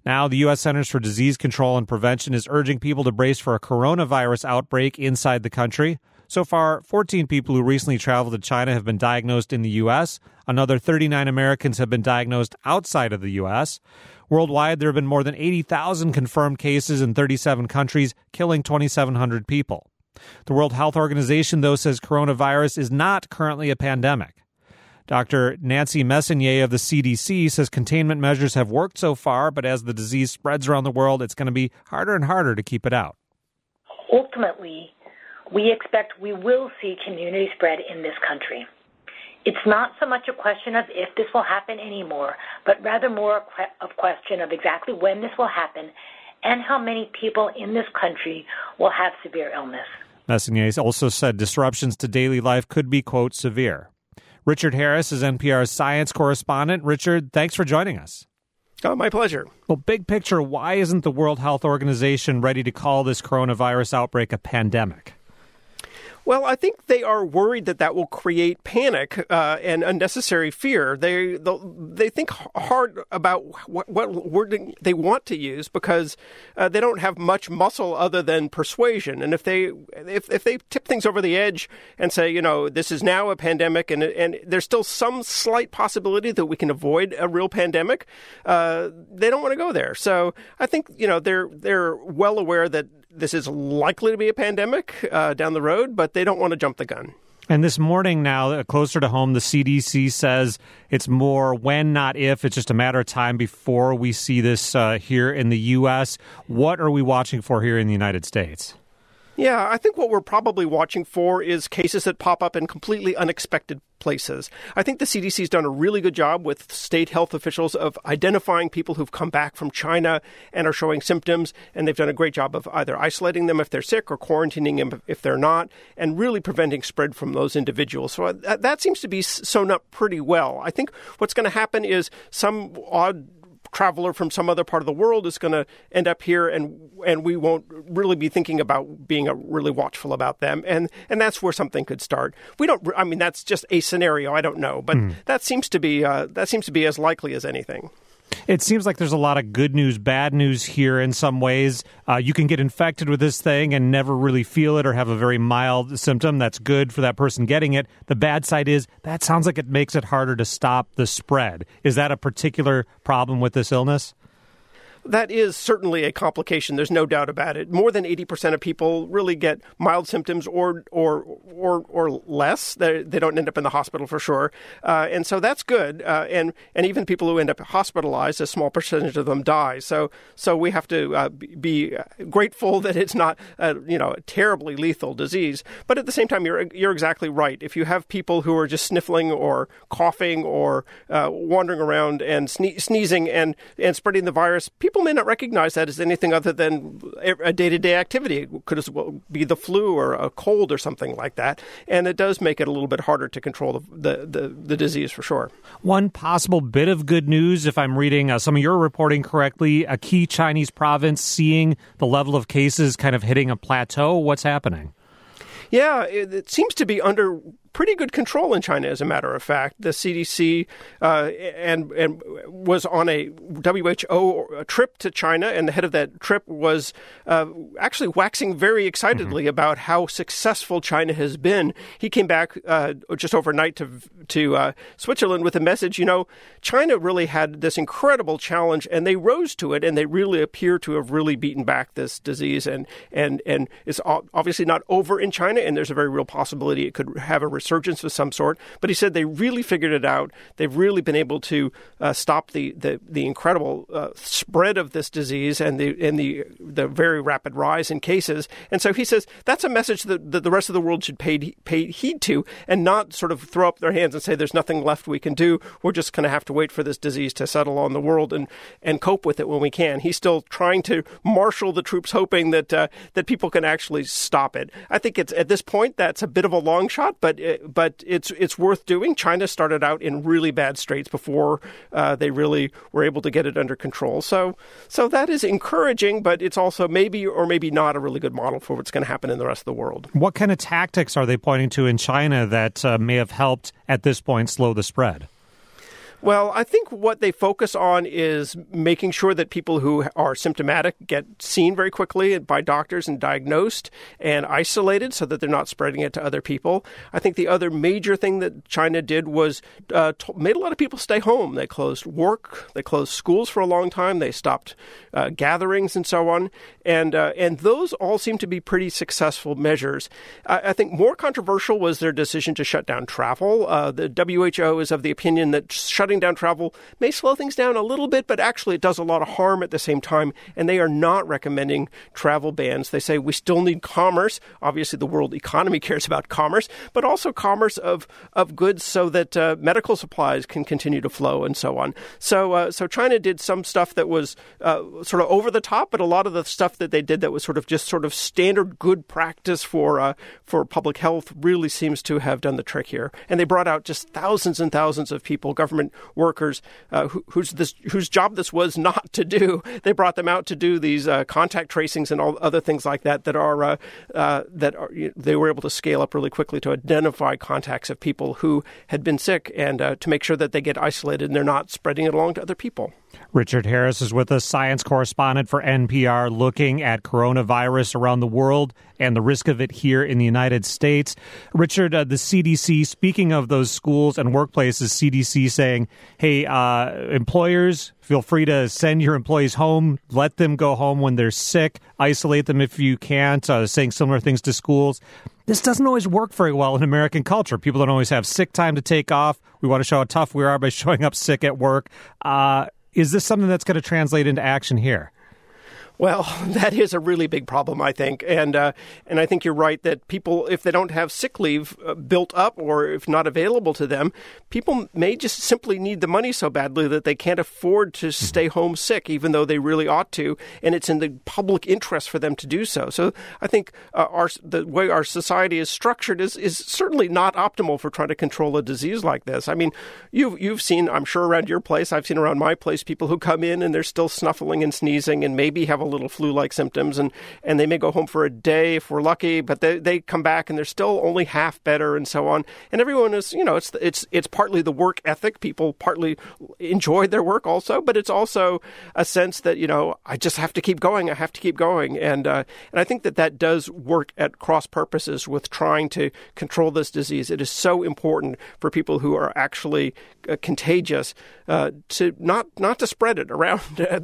Now, the U.S. Centers for Disease Control and Prevention is urging people to brace for a coronavirus outbreak inside the country. So far, 14 people who recently traveled to China have been diagnosed in the U.S. Another 39 Americans have been diagnosed outside of the U.S. Worldwide, there have been more than 80,000 confirmed cases in 37 countries, killing 2,700 people. The World Health Organization, though, says coronavirus is not currently a pandemic. Dr. Nancy Messonnier of the CDC says containment measures have worked so far, but as the disease spreads around the world, it's going to be harder and harder to keep it out. Ultimately, we expect we will see community spread in this country. It's not so much a question of if this will happen anymore, but rather more a question of exactly when this will happen and how many people in this country will have severe illness. Messonnier also said disruptions to daily life could be, quote, severe. Richard Harris is NPR's science correspondent. Richard, thanks for joining us. Oh, my pleasure. Well, big picture, why isn't the World Health Organization ready to call this coronavirus outbreak a pandemic? Well, I think they are worried that will create panic and unnecessary fear. They think hard about what wording they want to use because they don't have much muscle other than persuasion. And if they tip things over the edge and say, you know, this is now a pandemic and there's still some slight possibility that we can avoid a real pandemic, they don't want to go there. So I think, you know, they're well aware that this is likely to be a pandemic down the road, but they don't want to jump the gun. And this morning now, closer to home, the CDC says it's more when, not if. It's just a matter of time before we see this here in the U.S. What are we watching for here in the United States? Yeah, I think what we're probably watching for is cases that pop up in completely unexpected places. I think the CDC's done a really good job with state health officials of identifying people who've come back from China and are showing symptoms, and they've done a great job of either isolating them if they're sick or quarantining them if they're not, and really preventing spread from those individuals. So that seems to be sewn up pretty well. I think what's going to happen is some odd traveler from some other part of the world is going to end up here, and we won't really be thinking about being really watchful about them, and that's where something could start. I mean, that's just a scenario. I don't know, but that seems to be as likely as anything. It seems like there's a lot of good news, bad news here in some ways. You can get infected with this thing and never really feel it or have a very mild symptom. That's good for that person getting it. The bad side is that sounds like it makes it harder to stop the spread. Is that a particular problem with this illness? That is certainly a complication. There's no doubt about it. More than 80% of people really get mild symptoms or less. They don't end up in the hospital for sure. And so that's good. And even people who end up hospitalized, a small percentage of them die. So we have to be grateful that it's not a terribly lethal disease. But at the same time, you're exactly right. If you have people who are just sniffling or coughing or wandering around and sneezing and spreading the virus, people may not recognize that as anything other than a day-to-day activity. It could as well be the flu or a cold or something like that. And it does make it a little bit harder to control the disease for sure. One possible bit of good news, if I'm reading some of your reporting correctly, a key Chinese province seeing the level of cases kind of hitting a plateau. What's happening? Yeah, it seems to be under pretty good control in China, as a matter of fact. The CDC and was on a WHO trip to China, and the head of that trip was actually waxing very excitedly about how successful China has been. He came back just overnight to Switzerland with a message, China really had this incredible challenge, and they rose to it, and they really appear to have really beaten back this disease, and it's obviously not over in China, and there's a very real possibility it could have a resurgence of some sort. But he said they really figured it out. They've really been able to stop the incredible spread of this disease and the very rapid rise in cases. And so he says that's a message that the rest of the world should pay heed to, and not sort of throw up their hands and say there's nothing left we can do. We're just going to have to wait for this disease to settle on the world and cope with it when we can. He's still trying to marshal the troops, hoping that people can actually stop it. I think it's at this point that's a bit of a long shot, but it's worth doing. China started out in really bad straits before they really were able to get it under control. So that is encouraging, but it's also maybe or maybe not a really good model for what's going to happen in the rest of the world. What kind of tactics are they pointing to in China that may have helped at this point slow the spread? Well, I think what they focus on is making sure that people who are symptomatic get seen very quickly by doctors and diagnosed and isolated so that they're not spreading it to other people. I think the other major thing that China did was made a lot of people stay home. They closed work, they closed schools for a long time, they stopped gatherings and so on. And those all seem to be pretty successful measures. I think more controversial was their decision to shut down travel. The WHO is of the opinion that shutting down travel may slow things down a little bit, but actually it does a lot of harm at the same time, and they are not recommending travel bans. They say we still need commerce. Obviously, the world economy cares about commerce, but also commerce of goods so that medical supplies can continue to flow and so on. So China did some stuff that was sort of over the top, but a lot of the stuff that they did that was sort of standard good practice for public health really seems to have done the trick here. And they brought out just thousands and thousands of people, government workers, whose job this was not to do. They brought them out to do these contact tracings and all other things like that they were able to scale up really quickly to identify contacts of people who had been sick and to make sure that they get isolated and they're not spreading it along to other people. Richard Harris is with us, science correspondent for NPR, looking at coronavirus around the world and the risk of it here in the United States. Richard, the CDC, speaking of those schools and workplaces, CDC saying, hey, employers, feel free to send your employees home, let them go home when they're sick, isolate them if you can't, saying similar things to schools. This doesn't always work very well in American culture. People don't always have sick time to take off. We want to show how tough we are by showing up sick at work. Is this something that's going to translate into action here? Well, that is a really big problem, I think. And I think you're right that people, if they don't have sick leave built up or if not available to them, people may just simply need the money so badly that they can't afford to stay home sick, even though they really ought to. And it's in the public interest for them to do so. So I think the way our society is structured is certainly not optimal for trying to control a disease like this. I mean, you've seen, I'm sure around your place, I've seen around my place, people who come in and they're still snuffling and sneezing and maybe have a little flu-like symptoms, and they may go home for a day if we're lucky, but they come back and they're still only half better and so on. And everyone is, it's partly the work ethic. People partly enjoy their work also, but it's also a sense that, I just have to keep going. I have to keep going. And I think that does work at cross purposes with trying to control this disease. It is so important for people who are actually contagious to not to spread it around.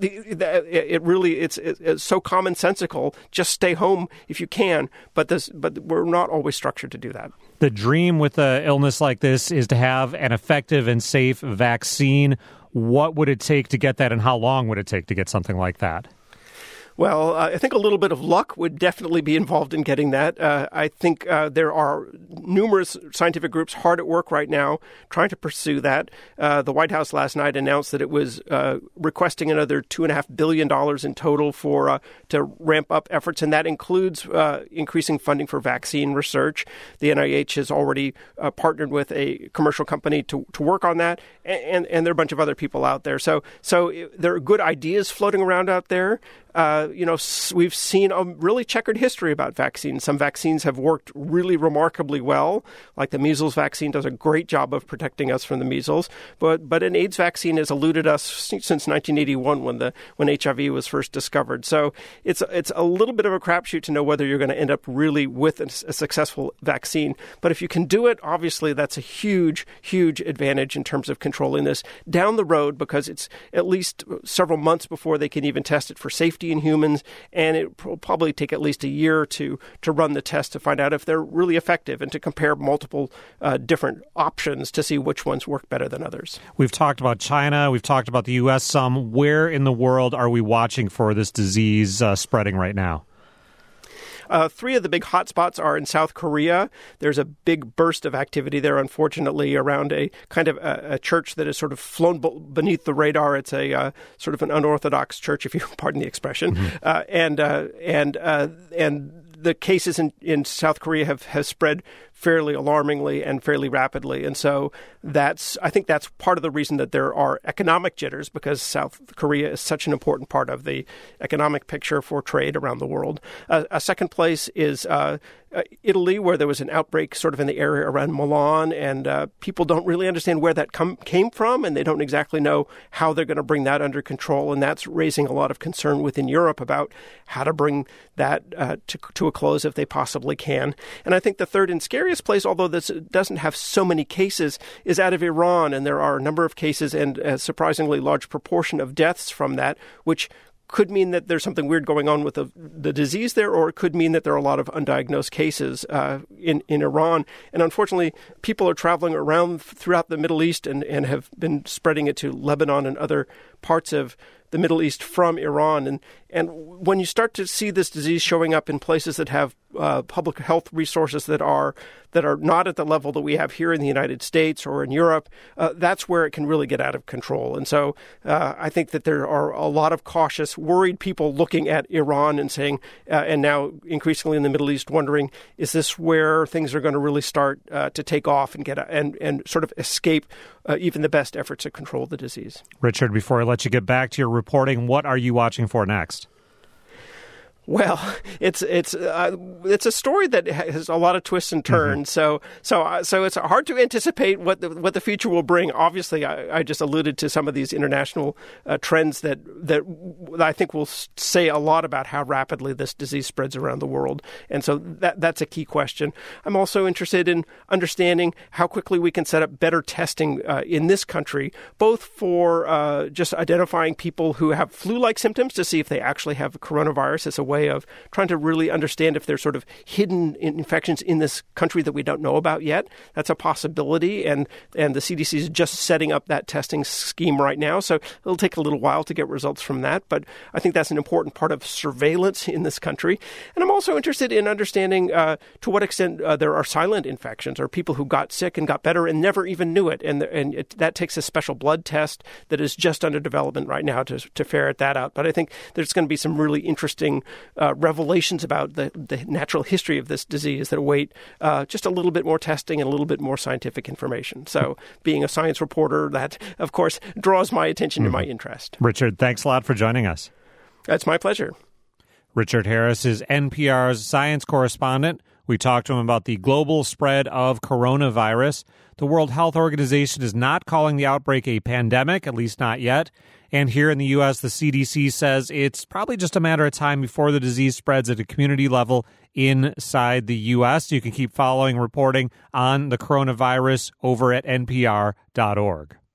It's so commonsensical. Just stay home if you can. But we're not always structured to do that. The dream with an illness like this is to have an effective and safe vaccine. What would it take to get that, and how long would it take to get something like that? Well, I think a little bit of luck would definitely be involved in getting that. I think there are numerous scientific groups hard at work right now trying to pursue that. The White House last night announced that it was requesting another $2.5 billion in total to ramp up efforts, and that includes increasing funding for vaccine research. The NIH has already partnered with a commercial company to work on that, and there are a bunch of other people out there. So there are good ideas floating around out there. We've seen a really checkered history about vaccines. Some vaccines have worked really remarkably well, like the measles vaccine does a great job of protecting us from the measles. But an AIDS vaccine has eluded us since 1981 when HIV was first discovered. So it's a little bit of a crapshoot to know whether you're going to end up really with a successful vaccine. But if you can do it, obviously that's a huge, huge advantage in terms of controlling this down the road, because it's at least several months before they can even test it for safety in humans, and it will probably take at least a year to run the test to find out if they're really effective and to compare multiple different options to see which ones work better than others. We've talked about China. We've talked about the U.S. some. Where in the world are we watching for this disease spreading right now? Three of the big hotspots are in South Korea. There's a big burst of activity there, unfortunately, around a kind of a church that has sort of flown beneath the radar. It's a sort of an unorthodox church, if you pardon the expression. Mm-hmm. And the cases in South Korea have spread fairly alarmingly and fairly rapidly. And so I think that's part of the reason that there are economic jitters, because South Korea is such an important part of the economic picture for trade around the world. A second place is Italy, where there was an outbreak sort of in the area around Milan, and people don't really understand where that came from, and they don't exactly know how they're going to bring that under control, and that's raising a lot of concern within Europe about how to bring that to a close if they possibly can. And I think the third and scariest place, although this doesn't have so many cases, is out of Iran, and there are a number of cases and a surprisingly large proportion of deaths from that, which could mean that there's something weird going on with the disease there, or it could mean that there are a lot of undiagnosed cases in Iran. And unfortunately, people are traveling around throughout the Middle East and have been spreading it to Lebanon and other parts of the Middle East from Iran. And when you start to see this disease showing up in places that have public health resources that are not at the level that we have here in the United States or in Europe, that's where it can really get out of control. And so I think that there are a lot of cautious, worried people looking at Iran and saying, and now increasingly in the Middle East, wondering, is this where things are going to really start to take off and get and sort of escape even the best efforts to control the disease? Richard, before I let you get back to your reporting, what are you watching for next? Well, it's a story that has a lot of twists and turns. Mm-hmm. So it's hard to anticipate what the future will bring. Obviously, I just alluded to some of these international trends that I think will say a lot about how rapidly this disease spreads around the world. And so that's a key question. I'm also interested in understanding how quickly we can set up better testing in this country, both for just identifying people who have flu-like symptoms to see if they actually have coronavirus as a way of trying to really understand if there's sort of hidden infections in this country that we don't know about yet. That's a possibility, and the CDC is just setting up that testing scheme right now, so it'll take a little while to get results from that, but I think that's an important part of surveillance in this country. And I'm also interested in understanding to what extent there are silent infections, or people who got sick and got better and never even knew it, and that takes a special blood test that is just under development right now to ferret that out. But I think there's going to be some really interesting revelations about the natural history of this disease that await just a little bit more testing and a little bit more scientific information. So being a science reporter, that, of course, draws my attention and my interest. Richard, thanks a lot for joining us. It's my pleasure. Richard Harris is NPR's science correspondent. We talked to him about the global spread of coronavirus. The World Health Organization is not calling the outbreak a pandemic, at least not yet. And here in the U.S., the CDC says it's probably just a matter of time before the disease spreads at a community level inside the U.S. You can keep following reporting on the coronavirus over at npr.org.